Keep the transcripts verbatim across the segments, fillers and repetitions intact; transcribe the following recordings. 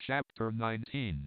Chapter nineteen.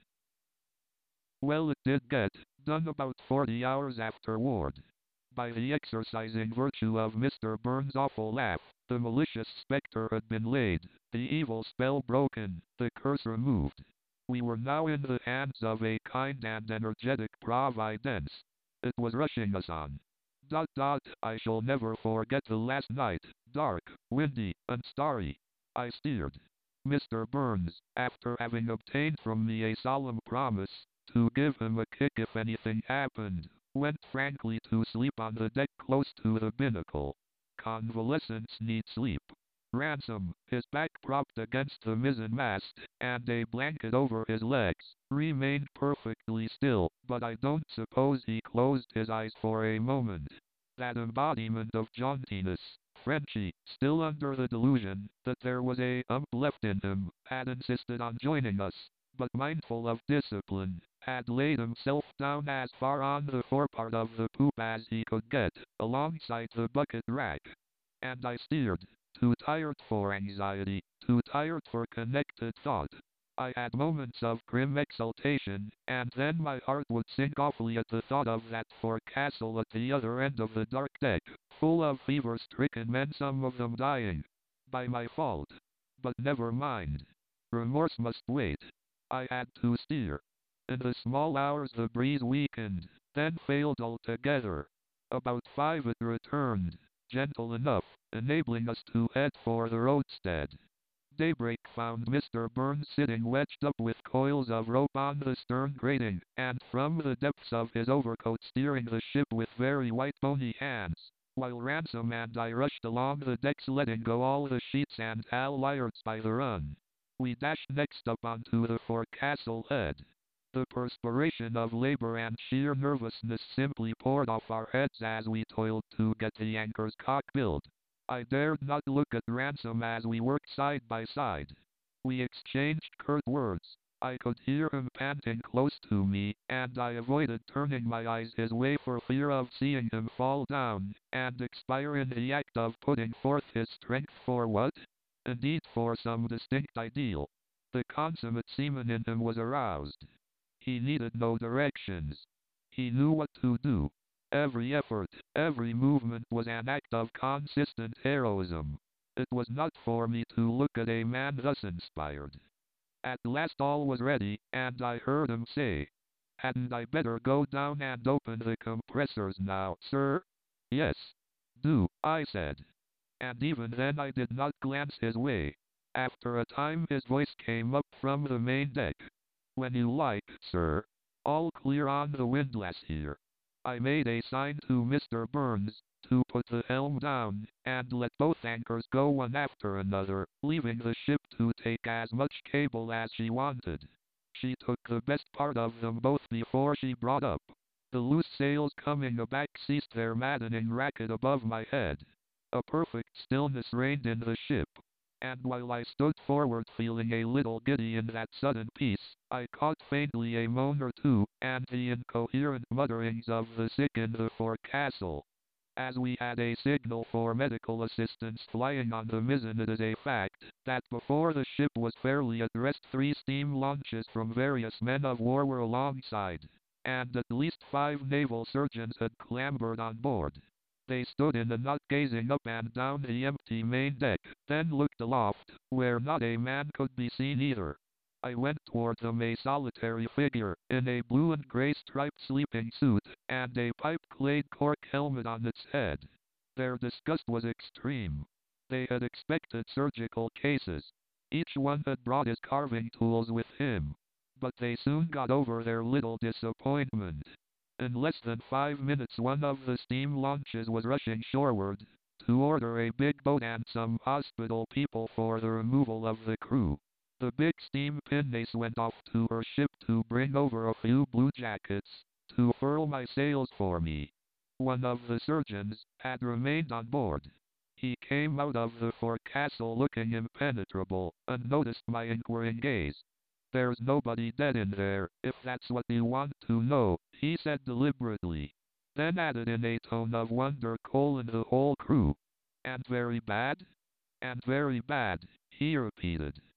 Well, it did get done about forty hours afterward. By the exercising virtue of Mister Burns' awful laugh, the malicious spectre had been laid, the evil spell broken, the curse removed. We were now in the hands of a kind and energetic Providence. It was rushing us on. Dot dot, I shall never forget the last night, dark, windy, and starry. I steered. Mister Burns, after having obtained from me a solemn promise to give him a kick if anything happened, went frankly to sleep on the deck close to the binnacle. Convalescents need sleep. Ransom, his back propped against the mizzen-mast, and a blanket over his legs, remained perfectly still, but I don't suppose he closed his eyes for a moment. That embodiment of jauntiness, Frenchy, still under the delusion that there was a ump left in him, had insisted on joining us, but mindful of discipline, had laid himself down as far on the forepart of the poop as he could get, alongside the bucket rack. And I steered. Too tired for anxiety, too tired for connected thought. I had moments of grim exultation, and then my heart would sink awfully at the thought of that forecastle at the other end of the dark deck, full of fever-stricken men, some of them dying. By my fault. But never mind. Remorse must wait. I had to steer. In the small hours the breeze weakened, then failed altogether. About five it returned, gentle enough, enabling us to head for the roadstead. Daybreak found Mister Burns sitting wedged up with coils of rope on the stern grating, and from the depths of his overcoat steering the ship with very white bony hands, while Ransom and I rushed along the decks letting go all the sheets and halyards by the run. We dashed next up onto the forecastle head. The perspiration of labor and sheer nervousness simply poured off our heads as we toiled to get the anchors cock-billed. I dared not look at Ransom as we worked side by side. We exchanged curt words. I could hear him panting close to me, and I avoided turning my eyes his way for fear of seeing him fall down, and expire in the act of putting forth his strength for what? Indeed, for some distinct ideal. The consummate seaman in him was aroused. He needed no directions. He knew what to do. Every effort, every movement was an act of consistent heroism. It was not for me to look at a man thus inspired. At last all was ready, and I heard him say, "Hadn't I better go down and open the compressors now, sir?" "Yes. Do," I said. And even then I did not glance his way. After a time his voice came up from the main deck. "When you like, sir. All clear on the windlass here." I made a sign to Mister Burns to put the helm down, and let both anchors go one after another, leaving the ship to take as much cable as she wanted. She took the best part of them both before she brought up. The loose sails coming aback ceased their maddening racket above my head. A perfect stillness reigned in the ship. And while I stood forward feeling a little giddy in that sudden peace, I caught faintly a moan or two, and the incoherent mutterings of the sick in the forecastle. As we had a signal for medical assistance flying on the mizzen, it is a fact that before the ship was fairly at rest three steam launches from various men of war were alongside, and at least five naval surgeons had clambered on board. They stood in the knot gazing up and down the empty main deck, then looked aloft, where not a man could be seen either. I went toward them, a solitary figure, in a blue and gray striped sleeping suit, and a pipe-clayed cork helmet on its head. Their disgust was extreme. They had expected surgical cases. Each one had brought his carving tools with him. But they soon got over their little disappointment. In less than five minutes one of the steam launches was rushing shoreward to order a big boat and some hospital people for the removal of the crew. The big steam pinnace went off to her ship to bring over a few bluejackets to furl my sails for me. One of the surgeons had remained on board. He came out of the forecastle looking impenetrable, and noticed my inquiring gaze. "There's nobody dead in there, if that's what you want to know," he said deliberately. Then added in a tone of wonder, "colon the whole crew." "And very bad?" "And very bad," he repeated.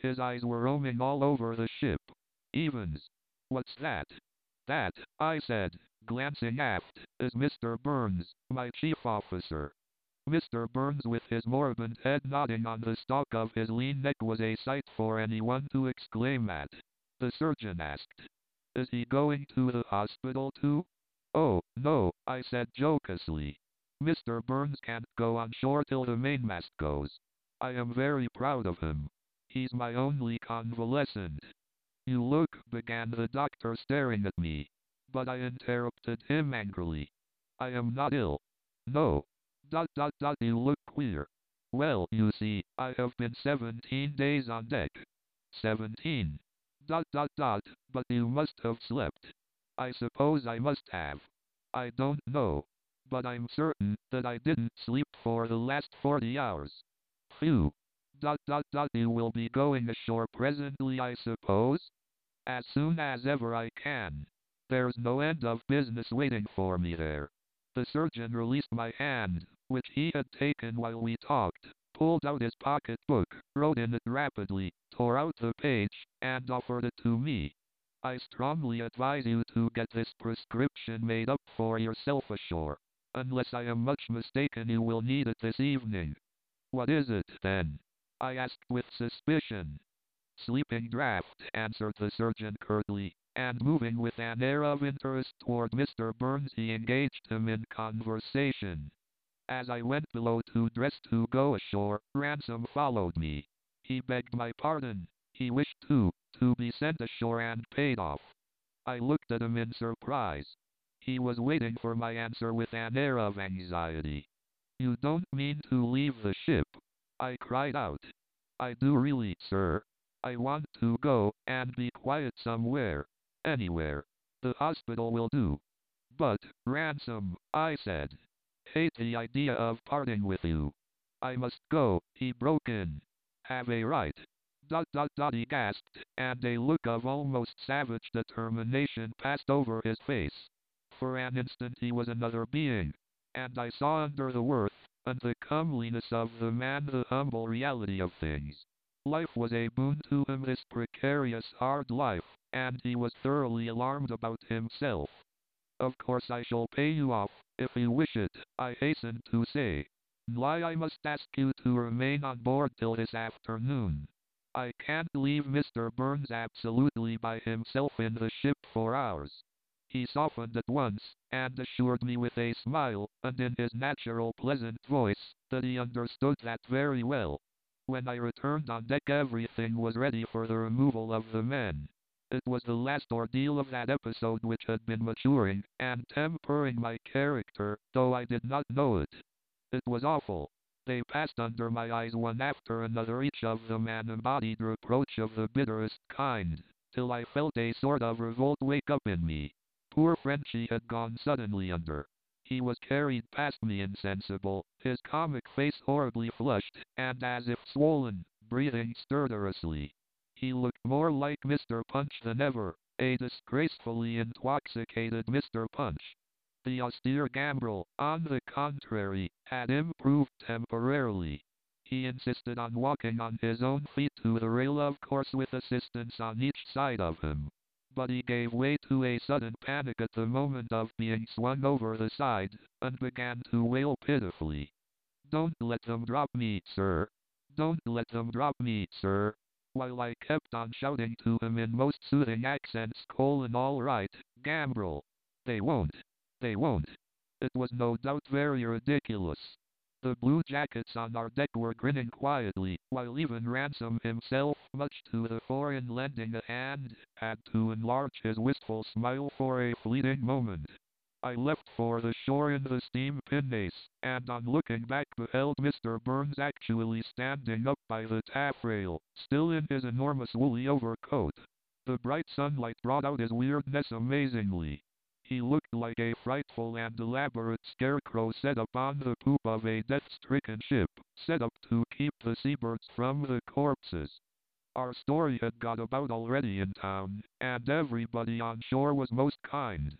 His eyes were roaming all over the ship. Evans. What's that? That, I said, glancing aft, is Mister Burns, my chief officer. Mister Burns, with his moribund head nodding on the stalk of his lean neck, was a sight for anyone to exclaim at. The surgeon asked, "Is he going to the hospital too?" "Oh, no," I said jocosely. "Mister Burns can't go on shore till the mainmast goes. I am very proud of him. He's my only convalescent." "You look," began the doctor, staring at me. But I interrupted him angrily. "I am not ill. No. Dot dot dot you look queer." "Well, you see, I have been seventeen days on deck." "Seventeen. Dot dot dot, but you must have slept." "I suppose I must have. I don't know. But I'm certain that I didn't sleep for the last forty hours." "Phew. Dot dot dot you will be going ashore presently, I suppose?" "As soon as ever I can. There's no end of business waiting for me there." The surgeon released my hand, which he had taken while we talked, pulled out his pocket book, wrote in it rapidly, tore out the page, and offered it to me. "I strongly advise you to get this prescription made up for yourself ashore. Unless I am much mistaken, you will need it this evening." "What is it, then?" I asked with suspicion. "Sleeping draught," answered the surgeon curtly, and moving with an air of interest toward Mister Burns, he engaged him in conversation. As I went below to dress to go ashore, Ransom followed me. He begged my pardon. He wished to, to be sent ashore and paid off. I looked at him in surprise. He was waiting for my answer with an air of anxiety. "You don't mean to leave the ship?" I cried out. "I do really, sir. I want to go, and be quiet somewhere. Anywhere. The hospital will do." "But, Ransom," I said. "Hate the idea of parting with you." "I must go," he broke in. "Have a right." Dot dot dot he gasped, and a look of almost savage determination passed over his face. For an instant he was another being, and I saw under the worth and the comeliness of the man the humble reality of things. Life was a boon to him, this precarious hard life, and he was thoroughly alarmed about himself. "Of course I shall pay you off, if you wish it," I hastened to say. "Why, I must ask you to remain on board till this afternoon. I can't leave Mister Burns absolutely by himself in the ship for hours." He softened at once, and assured me with a smile, and in his natural pleasant voice, that he understood that very well. When I returned on deck, everything was ready for the removal of the men. It was the last ordeal of that episode which had been maturing and tempering my character, though I did not know it. It was awful. They passed under my eyes one after another, each of them an embodied reproach of the bitterest kind, till I felt a sort of revolt wake up in me. Poor Frenchy had gone suddenly under. He was carried past me insensible, his comic face horribly flushed, and as if swollen, breathing stertorously. He looked more like Mister Punch than ever, a disgracefully intoxicated Mister Punch. The austere Gambrel, on the contrary, had improved temporarily. He insisted on walking on his own feet to the rail, of course with assistance on each side of him. But he gave way to a sudden panic at the moment of being swung over the side, and began to wail pitifully. "Don't let them drop me, sir. Don't let them drop me, sir." While I kept on shouting to him in most soothing accents, "Colin, all right, Gambrel. They won't. They won't." It was no doubt very ridiculous. The blue jackets on our deck were grinning quietly, while even Ransom himself, much to the foreign lending a hand, had to enlarge his wistful smile for a fleeting moment. I left for the shore in the steam pinnace, and on looking back beheld Mister Burns actually standing up by the taffrail, still in his enormous woolly overcoat. The bright sunlight brought out his weirdness amazingly. He looked like a frightful and elaborate scarecrow set up on the poop of a death-stricken ship, set up to keep the seabirds from the corpses. Our story had got about already in town, and everybody on shore was most kind.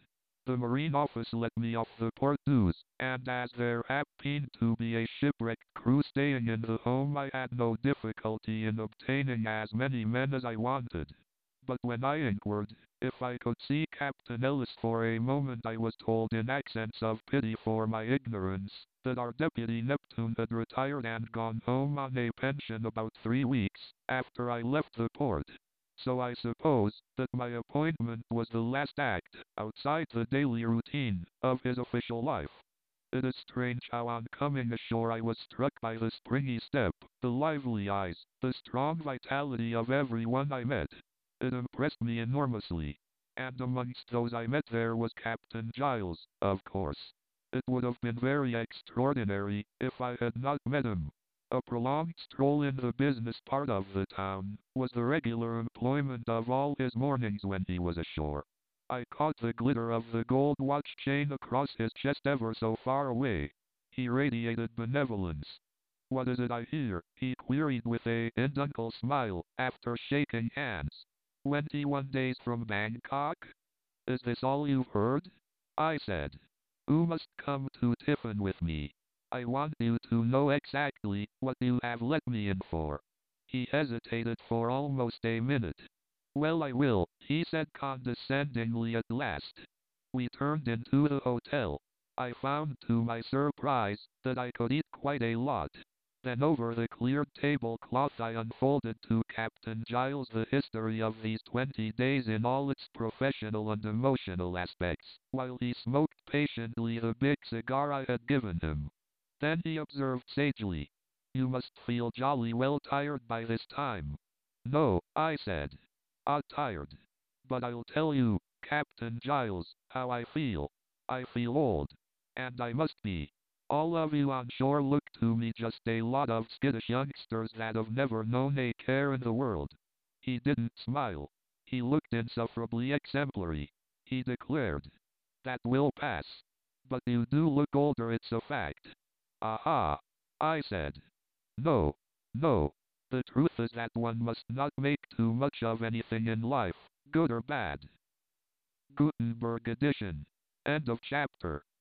The Marine Office let me off the port dues, and as there happened to be a shipwrecked crew staying in the home, I had no difficulty in obtaining as many men as I wanted. But when I inquired if I could see Captain Ellis for a moment, I was told in accents of pity for my ignorance that our deputy Neptune had retired and gone home on a pension about three weeks after I left the port. So I suppose that my appointment was the last act, outside the daily routine, of his official life. It is strange how on coming ashore I was struck by the springy step, the lively eyes, the strong vitality of everyone I met. It impressed me enormously. And amongst those I met there was Captain Giles, of course. It would have been very extraordinary if I had not met him. A prolonged stroll in the business part of the town was the regular employment of all his mornings when he was ashore. I caught the glitter of the gold watch chain across his chest ever so far away. He radiated benevolence. "What is it I hear?" he queried with a indulgent smile, after shaking hands. "Twenty-one days from Bangkok? Is this all you've heard?" I said. "You must come to tiffin with me. I want you to know exactly what you have let me in for." He hesitated for almost a minute. "Well, I will," he said condescendingly at last. We turned into the hotel. I found to my surprise that I could eat quite a lot. Then over the cleared tablecloth I unfolded to Captain Giles the history of these twenty days in all its professional and emotional aspects, while he smoked patiently the big cigar I had given him. Then he observed sagely, "You must feel jolly well tired by this time." "No," I said. "I'm tired. But I'll tell you, Captain Giles, how I feel. I feel old. And I must be. All of you on shore look to me just a lot of skittish youngsters that have never known a care in the world." He didn't smile. He looked insufferably exemplary. He declared, "That will pass. But you do look older, it's a fact." "Aha!" I said. "No, no. The truth is that one must not make too much of anything in life, good or bad." Gutenberg edition. End of chapter.